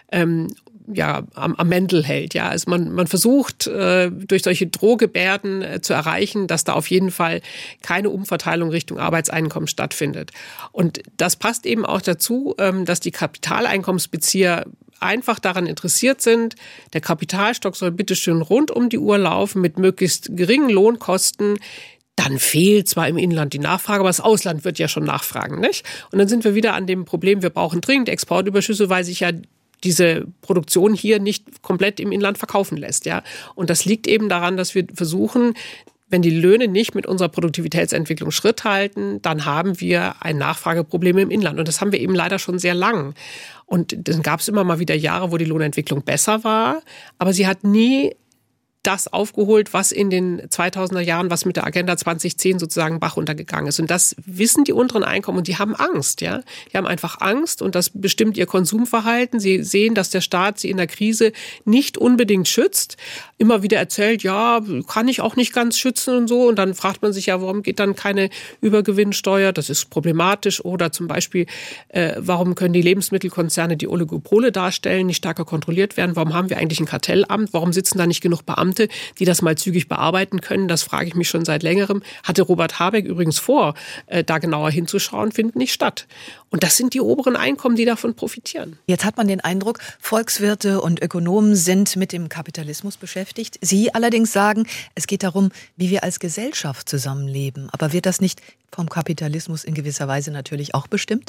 Speaker 4: am Mendel hält. Ja, also man versucht durch solche Drohgebärden zu erreichen, dass da auf jeden Fall keine Umverteilung Richtung Arbeitseinkommen stattfindet. Und das passt eben auch dazu, dass die Kapitaleinkommensbezieher einfach daran interessiert sind, der Kapitalstock soll bitteschön rund um die Uhr laufen mit möglichst geringen Lohnkosten. Dann fehlt zwar im Inland die Nachfrage, aber das Ausland wird ja schon nachfragen, nicht? Und dann sind wir wieder an dem Problem, wir brauchen dringend Exportüberschüsse, weil sich ja diese Produktion hier nicht komplett im Inland verkaufen lässt, ja. Und das liegt eben daran, dass wir versuchen, wenn die Löhne nicht mit unserer Produktivitätsentwicklung Schritt halten, dann haben wir ein Nachfrageproblem im Inland. Und das haben wir eben leider schon sehr lang. Und dann gab es immer mal wieder Jahre, wo die Lohnentwicklung besser war, aber sie hat nie das aufgeholt, was in den 2000er Jahren, was mit der Agenda 2010 sozusagen Bach runtergegangen ist. Und das wissen die unteren Einkommen und die haben Angst, ja. Die haben einfach Angst und das bestimmt ihr Konsumverhalten. Sie sehen, dass der Staat sie in der Krise nicht unbedingt schützt. Immer wieder erzählt, ja, kann ich auch nicht ganz schützen und so. Und dann fragt man sich ja, warum geht dann keine Übergewinnsteuer? Das ist problematisch. Oder zum Beispiel, warum können die Lebensmittelkonzerne, die Oligopole darstellen, nicht stärker kontrolliert werden? Warum haben wir eigentlich ein Kartellamt? Warum sitzen da nicht genug Beamte, die das mal zügig bearbeiten können? Das frage ich mich schon seit längerem. Hatte Robert Habeck übrigens vor, da genauer hinzuschauen, findet nicht statt. Und das sind die oberen Einkommen, die davon profitieren.
Speaker 3: Jetzt hat man den Eindruck, Volkswirte und Ökonomen sind mit dem Kapitalismus beschäftigt. Sie allerdings sagen, es geht darum, wie wir als Gesellschaft zusammenleben. Aber wird das nicht vom Kapitalismus in gewisser Weise natürlich auch bestimmt?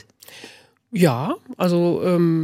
Speaker 4: Ja, also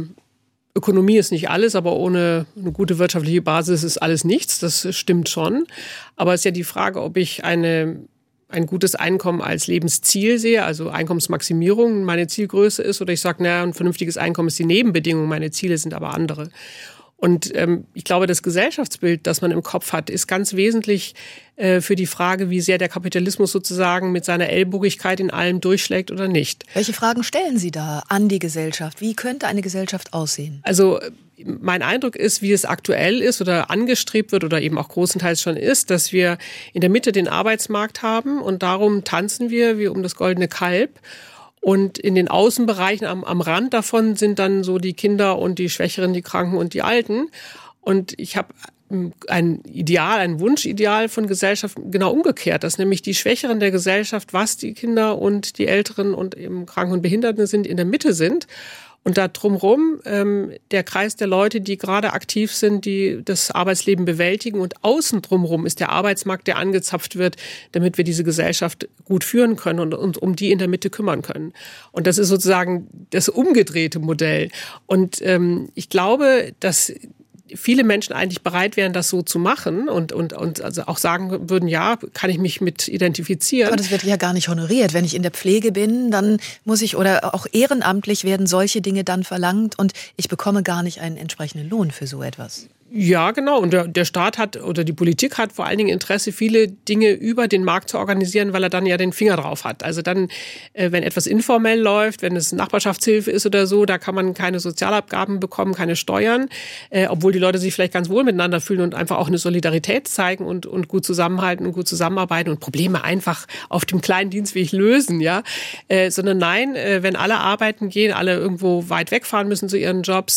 Speaker 4: Ökonomie ist nicht alles, aber ohne eine gute wirtschaftliche Basis ist alles nichts. Das stimmt schon. Aber es ist ja die Frage, ob ich ein gutes Einkommen als Lebensziel sehe, also Einkommensmaximierung meine Zielgröße ist, oder ich sage, naja, ein vernünftiges Einkommen ist die Nebenbedingung, meine Ziele sind aber andere. Und ich glaube, das Gesellschaftsbild, das man im Kopf hat, ist ganz wesentlich für die Frage, wie sehr der Kapitalismus sozusagen mit seiner Ellbogigkeit in allem durchschlägt oder nicht.
Speaker 3: Welche Fragen stellen Sie da an die Gesellschaft? Wie könnte eine Gesellschaft aussehen?
Speaker 4: Also mein Eindruck ist, wie es aktuell ist oder angestrebt wird oder eben auch großenteils schon ist, dass wir in der Mitte den Arbeitsmarkt haben und darum tanzen wir wie um das goldene Kalb. Und in den Außenbereichen am Rand davon sind dann so die Kinder und die Schwächeren, die Kranken und die Alten. Und ich habe ein Wunschideal von Gesellschaft genau umgekehrt, dass nämlich die Schwächeren der Gesellschaft, was die Kinder und die Älteren und eben Kranken und Behinderten sind, in der Mitte sind. Und da drumherum der Kreis der Leute, die gerade aktiv sind, die das Arbeitsleben bewältigen. Und außen drumherum ist der Arbeitsmarkt, der angezapft wird, damit wir diese Gesellschaft gut führen können und uns um die in der Mitte kümmern können. Und das ist sozusagen das umgedrehte Modell. Und ich glaube, dass viele Menschen eigentlich bereit wären, das so zu machen und also auch sagen würden, ja, kann ich mich mit identifizieren.
Speaker 3: Aber das wird ja gar nicht honoriert. Wenn ich in der Pflege bin, dann muss ich, oder auch ehrenamtlich werden solche Dinge dann verlangt und ich bekomme gar nicht einen entsprechenden Lohn für so etwas.
Speaker 4: Ja, genau. Und der Staat hat oder die Politik hat vor allen Dingen Interesse, viele Dinge über den Markt zu organisieren, weil er dann ja den Finger drauf hat. Also dann, wenn etwas informell läuft, wenn es Nachbarschaftshilfe ist oder so, da kann man keine Sozialabgaben bekommen, keine Steuern, obwohl die Leute sich vielleicht ganz wohl miteinander fühlen und einfach auch eine Solidarität zeigen und gut zusammenhalten und gut zusammenarbeiten und Probleme einfach auf dem kleinen Dienstweg lösen, ja. Sondern nein, wenn alle arbeiten gehen, alle irgendwo weit wegfahren müssen zu ihren Jobs,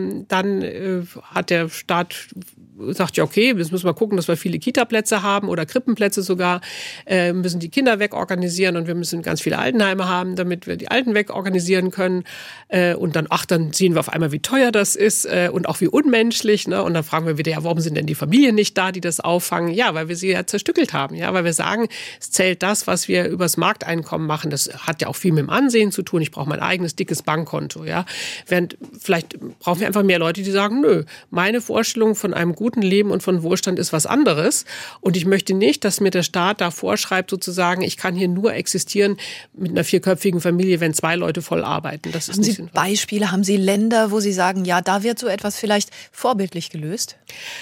Speaker 4: dann hat der Staat sagt ja, okay, jetzt müssen wir gucken, dass wir viele Kita-Plätze haben oder Krippenplätze sogar, müssen die Kinder wegorganisieren und wir müssen ganz viele Altenheime haben, damit wir die Alten wegorganisieren können und dann sehen wir auf einmal, wie teuer das ist und auch wie unmenschlich, ne? Und dann fragen wir wieder, ja, warum sind denn die Familien nicht da, die das auffangen? Ja, weil wir sie ja zerstückelt haben, ja, weil wir sagen, es zählt das, was wir übers Markteinkommen machen, das hat ja auch viel mit dem Ansehen zu tun, ich brauche mein eigenes dickes Bankkonto, ja, während vielleicht brauchen wir einfach mehr Leute, die sagen, nö, meine Vorstellung von einem guten Leben und von Wohlstand ist was anderes. Und ich möchte nicht, dass mir der Staat da vorschreibt, sozusagen, ich kann hier nur existieren mit einer 4-köpfigen Familie, wenn 2 Leute voll arbeiten. Das ist nicht sinnvoll.
Speaker 3: Haben Sie Beispiele, haben Sie Länder, wo Sie sagen, ja, da wird so etwas vielleicht vorbildlich gelöst?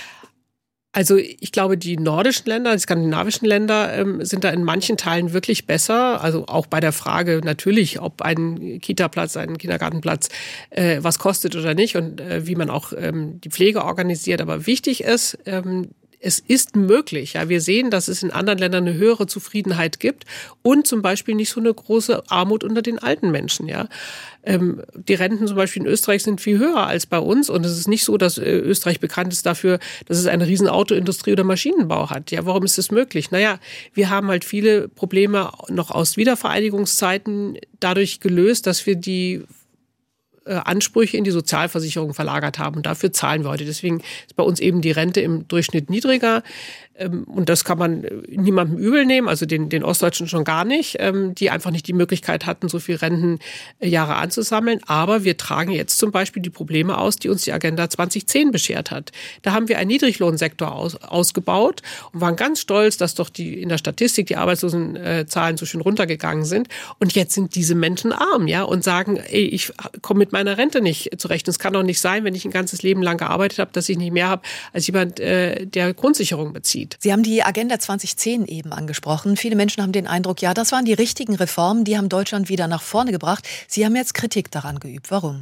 Speaker 4: Also ich glaube, die nordischen Länder, die skandinavischen Länder sind da in manchen Teilen wirklich besser. Also auch bei der Frage natürlich, ob ein Kita-Platz, ein Kindergartenplatz was kostet oder nicht und wie man auch die Pflege organisiert. Aber wichtig ist, es ist möglich. Ja, wir sehen, dass es in anderen Ländern eine höhere Zufriedenheit gibt und zum Beispiel nicht so eine große Armut unter den alten Menschen. Ja, die Renten zum Beispiel in Österreich sind viel höher als bei uns und es ist nicht so, dass Österreich bekannt ist dafür, dass es eine riesen Autoindustrie oder Maschinenbau hat. Ja, warum ist das möglich? Naja, wir haben halt viele Probleme noch aus Wiedervereinigungszeiten dadurch gelöst, dass wir die Ansprüche in die Sozialversicherung verlagert haben. Und dafür zahlen wir heute. Deswegen ist bei uns eben die Rente im Durchschnitt niedriger. Und das kann man niemandem übel nehmen, also den Ostdeutschen schon gar nicht, die einfach nicht die Möglichkeit hatten, so viel Rentenjahre anzusammeln. Aber wir tragen jetzt zum Beispiel die Probleme aus, die uns die Agenda 2010 beschert hat. Da haben wir einen Niedriglohnsektor ausgebaut und waren ganz stolz, dass doch in der Statistik die Arbeitslosenzahlen so schön runtergegangen sind. Und jetzt sind diese Menschen arm, ja, und sagen, ey, ich komme mit meiner Rente nicht zurecht. Und es kann doch nicht sein, wenn ich ein ganzes Leben lang gearbeitet habe, dass ich nicht mehr habe als jemand, der Grundsicherung bezieht.
Speaker 3: Sie haben die Agenda 2010 eben angesprochen. Viele Menschen haben den Eindruck, ja, das waren die richtigen Reformen, die haben Deutschland wieder nach vorne gebracht. Sie haben jetzt Kritik daran geübt. Warum?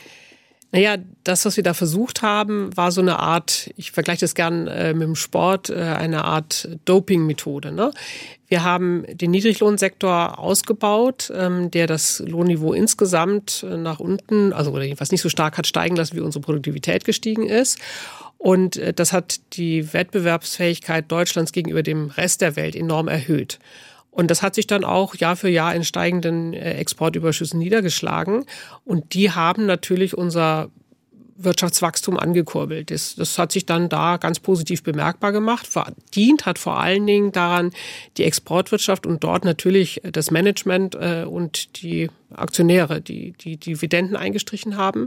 Speaker 4: Naja, das, was wir da versucht haben, war so eine Art, ich vergleiche das gern mit dem Sport, eine Art Doping-Methode. Ne? Wir haben den Niedriglohnsektor ausgebaut, der das Lohnniveau insgesamt nach unten, also oder jedenfalls nicht so stark hat steigen lassen, wie unsere Produktivität gestiegen ist. Und das hat die Wettbewerbsfähigkeit Deutschlands gegenüber dem Rest der Welt enorm erhöht. Und das hat sich dann auch Jahr für Jahr in steigenden Exportüberschüssen niedergeschlagen. Und die haben natürlich unser Wirtschaftswachstum angekurbelt. Das hat sich dann da ganz positiv bemerkbar gemacht. Verdient hat vor allen Dingen daran die Exportwirtschaft und dort natürlich das Management und die Aktionäre, die Dividenden eingestrichen haben.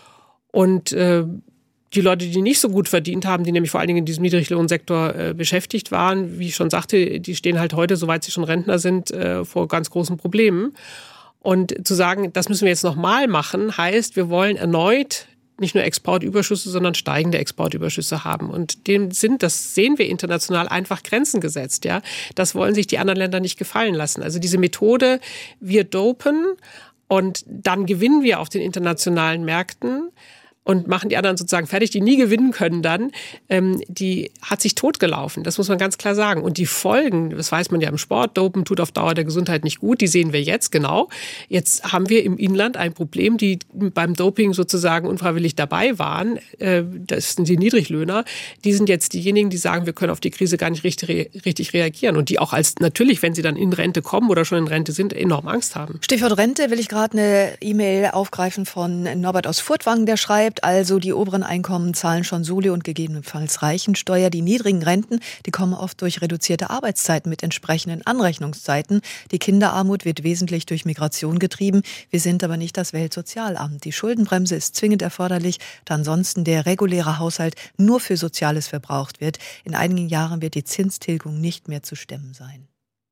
Speaker 4: Und die Leute, die nicht so gut verdient haben, die nämlich vor allen Dingen in diesem Niedriglohnsektor beschäftigt waren, wie ich schon sagte, die stehen halt heute, soweit sie schon Rentner sind, vor ganz großen Problemen. Und zu sagen, das müssen wir jetzt nochmal machen, heißt, wir wollen erneut nicht nur Exportüberschüsse, sondern steigende Exportüberschüsse haben. Und das sehen wir international, einfach Grenzen gesetzt. Ja, das wollen sich die anderen Länder nicht gefallen lassen. Also diese Methode, wir dopen und dann gewinnen wir auf den internationalen Märkten und machen die anderen sozusagen fertig, die nie gewinnen können dann, die hat sich totgelaufen. Das muss man ganz klar sagen. Und die Folgen, das weiß man ja im Sport, Dopen tut auf Dauer der Gesundheit nicht gut, die sehen wir jetzt genau. Jetzt haben wir im Inland ein Problem, die beim Doping sozusagen unfreiwillig dabei waren. Das sind die Niedriglöhner. Die sind jetzt diejenigen, die sagen, wir können auf die Krise gar nicht richtig reagieren. Und die auch natürlich, wenn sie dann in Rente kommen oder schon in Rente sind, enorm Angst haben.
Speaker 3: Stichwort Rente will ich gerade eine E-Mail aufgreifen von Norbert aus Furtwangen, der schreibt, also die oberen Einkommen zahlen schon Soli und gegebenenfalls Reichensteuer. Die niedrigen Renten, die kommen oft durch reduzierte Arbeitszeiten mit entsprechenden Anrechnungszeiten. Die Kinderarmut wird wesentlich durch Migration getrieben. Wir sind aber nicht das Weltsozialamt. Die Schuldenbremse ist zwingend erforderlich, da ansonsten der reguläre Haushalt nur für Soziales verbraucht wird. In einigen Jahren wird die Zinstilgung nicht mehr zu stemmen sein.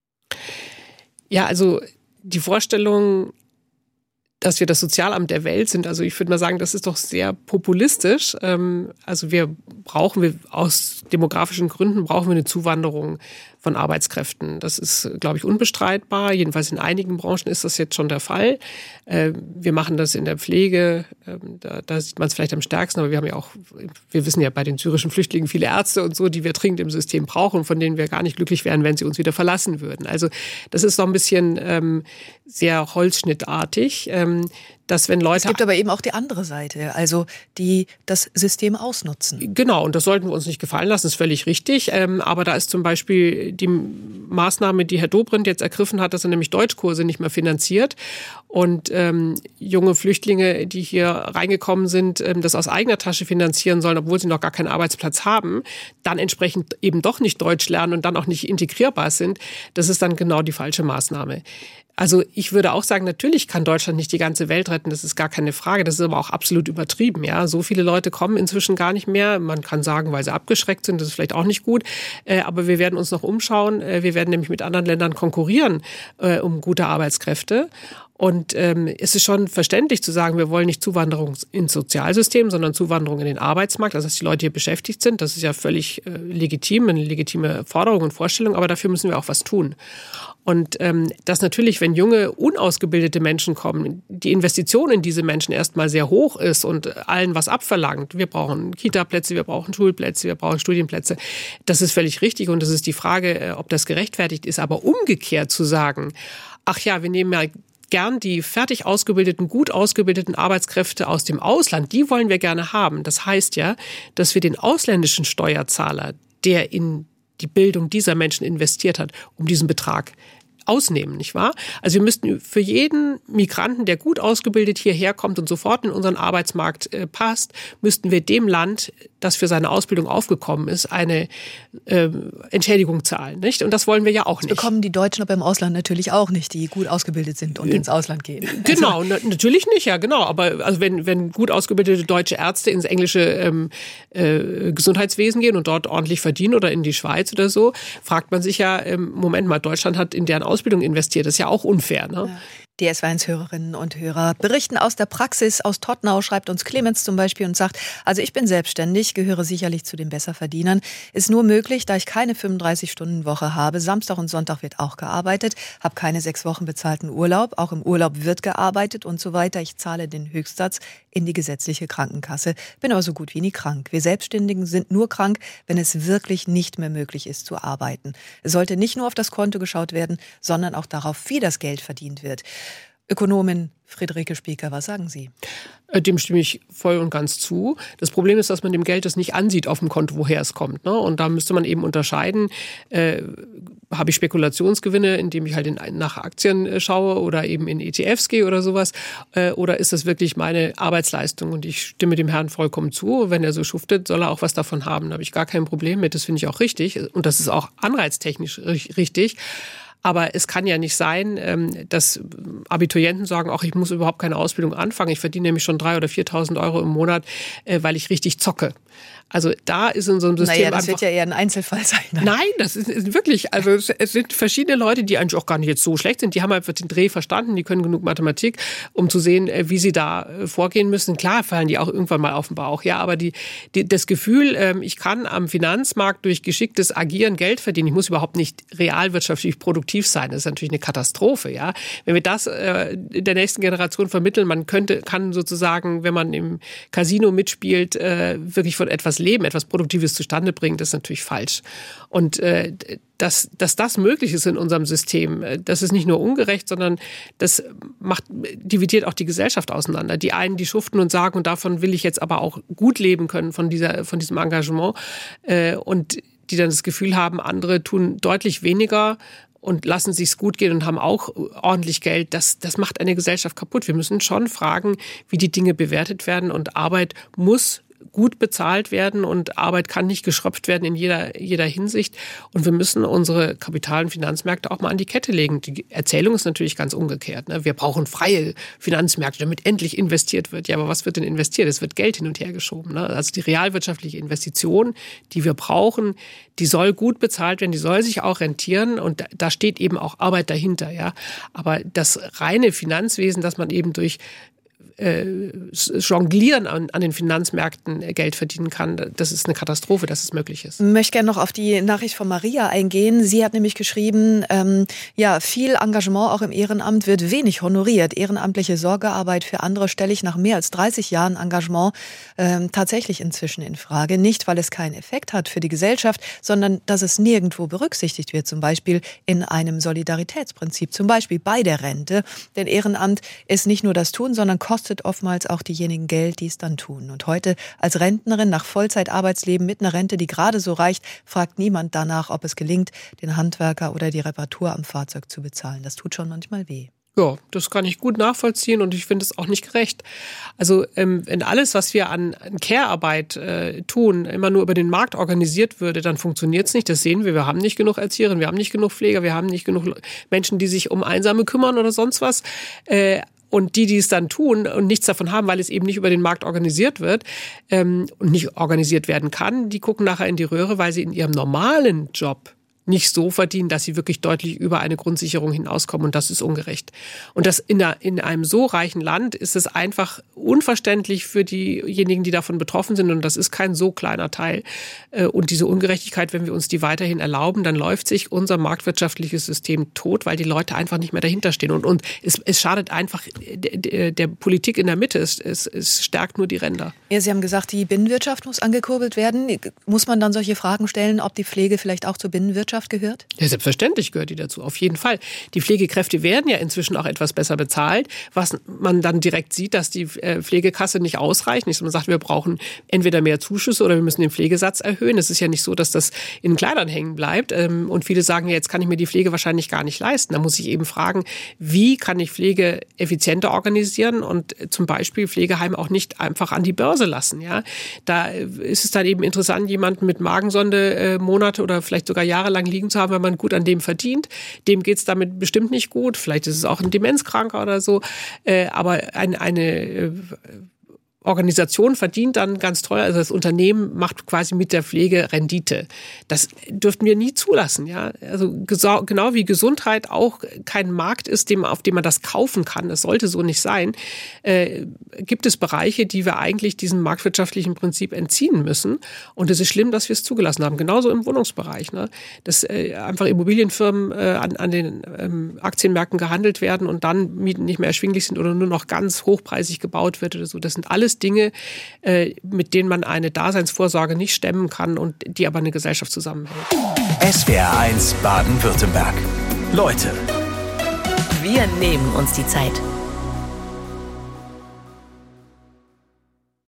Speaker 4: Ja, also die Vorstellung, dass wir das Sozialamt der Welt sind. Also ich würde mal sagen, das ist doch sehr populistisch. Also aus demografischen Gründen brauchen wir eine Zuwanderung von Arbeitskräften. Das ist, glaube ich, unbestreitbar. Jedenfalls in einigen Branchen ist das jetzt schon der Fall. Wir machen das in der Pflege. Da sieht man es vielleicht am stärksten. Aber wir wissen ja bei den syrischen Flüchtlingen viele Ärzte und so, die wir dringend im System brauchen, von denen wir gar nicht glücklich wären, wenn sie uns wieder verlassen würden. Also das ist doch ein bisschen sehr holzschnittartig. Dass wenn Leute.
Speaker 3: Es gibt aber eben auch die andere Seite, also die das System ausnutzen.
Speaker 4: Genau, und das sollten wir uns nicht gefallen lassen, ist völlig richtig. Aber da ist zum Beispiel die Maßnahme, die Herr Dobrindt jetzt ergriffen hat, dass er nämlich Deutschkurse nicht mehr finanziert und junge Flüchtlinge, die hier reingekommen sind, das aus eigener Tasche finanzieren sollen, obwohl sie noch gar keinen Arbeitsplatz haben, dann entsprechend eben doch nicht Deutsch lernen und dann auch nicht integrierbar sind. Das ist dann genau die falsche Maßnahme. Also ich würde auch sagen, natürlich kann Deutschland nicht die ganze Welt retten, das ist gar keine Frage, das ist aber auch absolut übertrieben. Ja, so viele Leute kommen inzwischen gar nicht mehr. Man kann sagen, weil sie abgeschreckt sind, das ist vielleicht auch nicht gut, aber wir werden uns noch umschauen. Wir werden nämlich mit anderen Ländern konkurrieren um gute Arbeitskräfte. Und es ist schon verständlich zu sagen, wir wollen nicht Zuwanderung ins Sozialsystem, sondern Zuwanderung in den Arbeitsmarkt, also dass die Leute hier beschäftigt sind. Das ist ja völlig legitim, eine legitime Forderung und Vorstellung, aber dafür müssen wir auch was tun. Und dass natürlich, wenn junge, unausgebildete Menschen kommen, die Investition in diese Menschen erstmal sehr hoch ist und allen was abverlangt. Wir brauchen Kita-Plätze, wir brauchen Schulplätze, wir brauchen Studienplätze. Das ist völlig richtig und das ist die Frage, ob das gerechtfertigt ist. Aber umgekehrt zu sagen, ach ja, wir nehmen ja gern die fertig ausgebildeten, gut ausgebildeten Arbeitskräfte aus dem Ausland, die wollen wir gerne haben. Das heißt ja, dass wir den ausländischen Steuerzahler, der in die Bildung dieser Menschen investiert hat, um diesen Betrag ausnehmen, nicht wahr? Also wir müssten für jeden Migranten, der gut ausgebildet hierher kommt und sofort in unseren Arbeitsmarkt passt, müssten wir dem Land, das für seine Ausbildung aufgekommen ist, eine Entschädigung zahlen, nicht? Und das wollen wir ja auch nicht.
Speaker 3: Das bekommen die Deutschen aber im Ausland natürlich auch nicht, die gut ausgebildet sind und ins Ausland gehen.
Speaker 4: Genau, natürlich nicht, ja, genau. Aber also wenn gut ausgebildete deutsche Ärzte ins englische Gesundheitswesen gehen und dort ordentlich verdienen oder in die Schweiz oder so, fragt man sich ja, Moment mal, Deutschland hat in deren Ausbildung investiert. Das ist ja auch unfair, ne? Ja.
Speaker 3: Die SWR1-Hörerinnen und Hörer berichten aus der Praxis. Aus Tottenau schreibt uns Clemens zum Beispiel und sagt, also ich bin selbstständig, gehöre sicherlich zu den Besserverdienern. Ist nur möglich, da ich keine 35-Stunden-Woche habe. Samstag und Sonntag wird auch gearbeitet, habe keine 6 Wochen bezahlten Urlaub. Auch im Urlaub wird gearbeitet und so weiter. Ich zahle den Höchstsatz in die gesetzliche Krankenkasse. Bin aber so gut wie nie krank. Wir Selbstständigen sind nur krank, wenn es wirklich nicht mehr möglich ist zu arbeiten. Es sollte nicht nur auf das Konto geschaut werden, sondern auch darauf, wie das Geld verdient wird. Ökonomin Friederike Spieker, was sagen Sie?
Speaker 4: Dem stimme ich voll und ganz zu. Das Problem ist, dass man dem Geld das nicht ansieht auf dem Konto, woher es kommt. Ne? Und da müsste man eben unterscheiden, habe ich Spekulationsgewinne, indem ich halt nach Aktien schaue oder eben in ETFs gehe oder sowas, oder ist das wirklich meine Arbeitsleistung? Und ich stimme dem Herrn vollkommen zu. Wenn er so schuftet, soll er auch was davon haben. Da habe ich gar kein Problem mit. Das finde ich auch richtig. Und das ist auch anreiztechnisch richtig. Aber es kann ja nicht sein, dass Abiturienten sagen, ach, ich muss überhaupt keine Ausbildung anfangen. Ich verdiene nämlich schon 3.000 oder 4.000 Euro im Monat, weil ich richtig zocke. Also da ist in so einem System
Speaker 3: Naja, das wird ja eher ein Einzelfall sein.
Speaker 4: Nein, das ist wirklich, also es sind verschiedene Leute, die eigentlich auch gar nicht jetzt so schlecht sind. Die haben einfach den Dreh verstanden, die können genug Mathematik, um zu sehen, wie sie da vorgehen müssen. Klar fallen die auch irgendwann mal auf den Bauch, ja, aber das Gefühl, ich kann am Finanzmarkt durch geschicktes Agieren Geld verdienen, ich muss überhaupt nicht realwirtschaftlich produktiv sein, das ist natürlich eine Katastrophe, ja. Wenn wir das der nächsten Generation vermitteln, kann sozusagen, wenn man im Casino mitspielt, wirklich von etwas leben, etwas Produktives zustande bringen, das ist natürlich falsch. Und dass das möglich ist in unserem System, das ist nicht nur ungerecht, sondern das dividiert auch die Gesellschaft auseinander. Die einen, die schuften und sagen, und davon will ich jetzt aber auch gut leben können, von diesem Engagement, und die dann das Gefühl haben, andere tun deutlich weniger und lassen sich's gut gehen und haben auch ordentlich Geld. Das macht eine Gesellschaft kaputt. Wir müssen schon fragen, wie die Dinge bewertet werden, und Arbeit muss gut bezahlt werden und Arbeit kann nicht geschröpft werden in jeder Hinsicht. Und wir müssen unsere Kapital- und Finanzmärkte auch mal an die Kette legen. Die Erzählung ist natürlich ganz umgekehrt. Ne? Wir brauchen freie Finanzmärkte, damit endlich investiert wird. Ja, aber was wird denn investiert? Es wird Geld hin und her geschoben. Ne? Also die realwirtschaftliche Investition, die wir brauchen, die soll gut bezahlt werden, die soll sich auch rentieren, und da steht eben auch Arbeit dahinter. Ja? Aber das reine Finanzwesen, dass man eben durch Jonglieren an den Finanzmärkten Geld verdienen kann, das ist eine Katastrophe, dass es möglich ist.
Speaker 3: Ich möchte gerne noch auf die Nachricht von Maria eingehen. Sie hat nämlich geschrieben, viel Engagement auch im Ehrenamt wird wenig honoriert. Ehrenamtliche Sorgearbeit für andere stelle ich nach mehr als 30 Jahren Engagement tatsächlich inzwischen in Frage. Nicht, weil es keinen Effekt hat für die Gesellschaft, sondern dass es nirgendwo berücksichtigt wird. Zum Beispiel in einem Solidaritätsprinzip, zum Beispiel bei der Rente. Denn Ehrenamt ist nicht nur das Tun, sondern kostet oftmals auch diejenigen Geld, die es dann tun. Und heute als Rentnerin nach Vollzeitarbeitsleben mit einer Rente, die gerade so reicht, fragt niemand danach, ob es gelingt, den Handwerker oder die Reparatur am Fahrzeug zu bezahlen. Das tut schon manchmal weh.
Speaker 4: Ja, das kann ich gut nachvollziehen, und ich finde es auch nicht gerecht. Also wenn alles, was wir an Care-Arbeit tun, immer nur über den Markt organisiert würde, dann funktioniert es nicht. Das sehen wir. Wir haben nicht genug Erzieherinnen, wir haben nicht genug Pfleger, wir haben nicht genug Menschen, die sich um Einsame kümmern oder sonst was. Und die es dann tun und nichts davon haben, weil es eben nicht über den Markt organisiert wird und nicht organisiert werden kann, die gucken nachher in die Röhre, weil sie in ihrem normalen Job nicht so verdienen, dass sie wirklich deutlich über eine Grundsicherung hinauskommen, und das ist ungerecht. Und das in einem so reichen Land ist es einfach unverständlich für diejenigen, die davon betroffen sind, und das ist kein so kleiner Teil. Und diese Ungerechtigkeit, wenn wir uns die weiterhin erlauben, dann läuft sich unser marktwirtschaftliches System tot, weil die Leute einfach nicht mehr dahinter stehen. Und es schadet einfach der Politik in der Mitte. Es stärkt nur die Ränder.
Speaker 3: Ja, Sie haben gesagt, die Binnenwirtschaft muss angekurbelt werden. Muss man dann solche Fragen stellen, ob die Pflege vielleicht auch zur Binnenwirtschaft gehört?
Speaker 4: Ja, selbstverständlich gehört die dazu, auf jeden Fall. Die Pflegekräfte werden ja inzwischen auch etwas besser bezahlt, was man dann direkt sieht, dass die Pflegekasse nicht ausreicht. Nicht, man sagt, wir brauchen entweder mehr Zuschüsse oder wir müssen den Pflegesatz erhöhen. Es ist ja nicht so, dass das in Kleidern hängen bleibt. Und viele sagen, ja, jetzt kann ich mir die Pflege wahrscheinlich gar nicht leisten. Da muss ich eben fragen, wie kann ich Pflege effizienter organisieren und zum Beispiel Pflegeheime auch nicht einfach an die Börse lassen. Ja? Da ist es dann eben interessant, jemanden mit Magensonde Monate oder vielleicht sogar jahrelang liegen zu haben, wenn man gut an dem verdient. Dem geht's damit bestimmt nicht gut. Vielleicht ist es auch ein Demenzkranker oder so. Aber eine Organisation verdient dann ganz toll, also das Unternehmen macht quasi mit der Pflege Rendite. Das dürften wir nie zulassen, ja. Also genau wie Gesundheit auch kein Markt ist, auf dem man das kaufen kann, das sollte so nicht sein, gibt es Bereiche, die wir eigentlich diesem marktwirtschaftlichen Prinzip entziehen müssen. Und es ist schlimm, dass wir es zugelassen haben. Genauso im Wohnungsbereich, ne? Dass einfach Immobilienfirmen an den Aktienmärkten gehandelt werden und dann Mieten nicht mehr erschwinglich sind oder nur noch ganz hochpreisig gebaut wird oder so. Das sind alles Dinge, mit denen man eine Daseinsvorsorge nicht stemmen kann und die aber eine Gesellschaft zusammenhält.
Speaker 2: SWR1 Baden-Württemberg. Leute.
Speaker 1: Wir nehmen uns die Zeit.